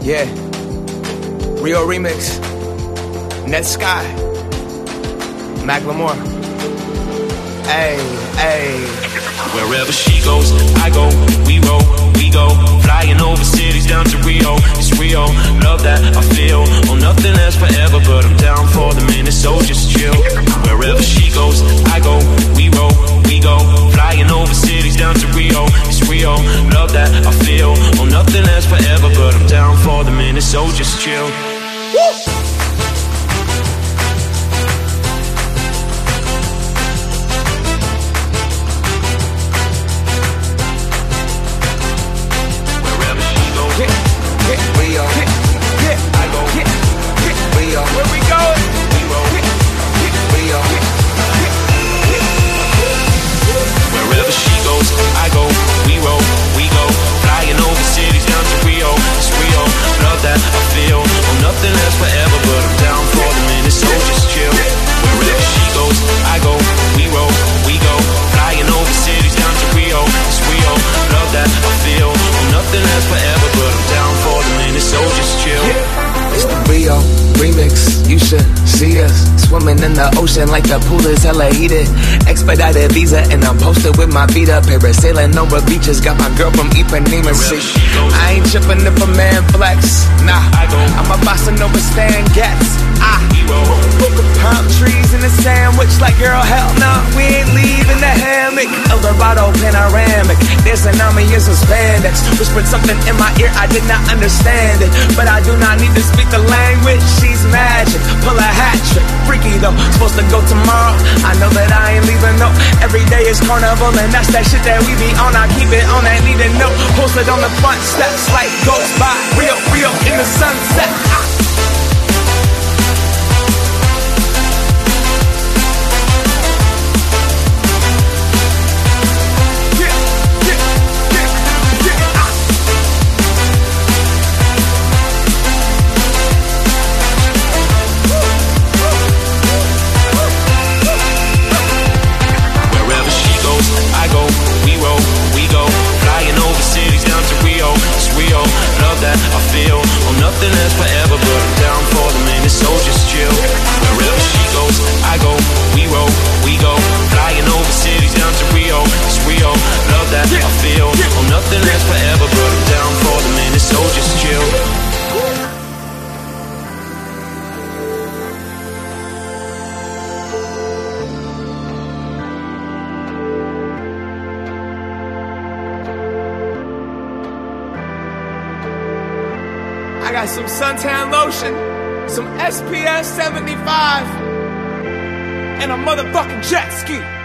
Yeah. Rio Remix. Net Sky. Macklemore. Ayy, ayy. Wherever she goes, I go, we roll, we go. Flying over cities down to Rio, it's Rio. Love that I feel, oh nothing lasts forever, but I'm down for the minute, so just chill. Wherever she goes, I go, we roll, we go. Flying over cities down to Rio, it's Rio. Love that I feel, oh nothing lasts forever, but I'm down for the minute, so just chill. Woo! Nothing lasts forever, but I'm down for the minute, so just chill. Wherever she goes, I go, we roll, we go. Flying over cities down to Rio, it's Rio. Love that I feel, oh nothing lasts forever, but I'm down for the minute, so just chill. It's the Rio Remix, you should see us swimming in the ocean like the pool is hella heated. Expedited visa and I'm posted with my feet up. Parasailing over beaches, got my girl from Ipanema. See, I ain't tripping if a man flex. Nah, I'm a bossa nova Stan Getz. Palm trees in the sandwich like girl, hell no, we ain't leaving the hammock. Eldorado panoramic, there's an army in some spandex. Whispered something in my ear, I did not understand it, but I do not need to speak the language. She's magic, pull a hat trick, freaky though. Supposed to go tomorrow, I know that I ain't leaving, no. Every day is carnival and that's that shit that we be on. I keep it on that need to know. Posted on the front steps like goes by. Rio, Rio in the sunset. I feel, oh nothing lasts forever, but I'm down for the minute, so just chill. Wherever she goes, I go, we roll, we go. Flying over cities down to Rio, it's Rio. Love that I feel, oh nothing lasts forever, but I'm down for the minute, so just chill. I got some suntan lotion, some SPF 75, and a motherfucking jet ski.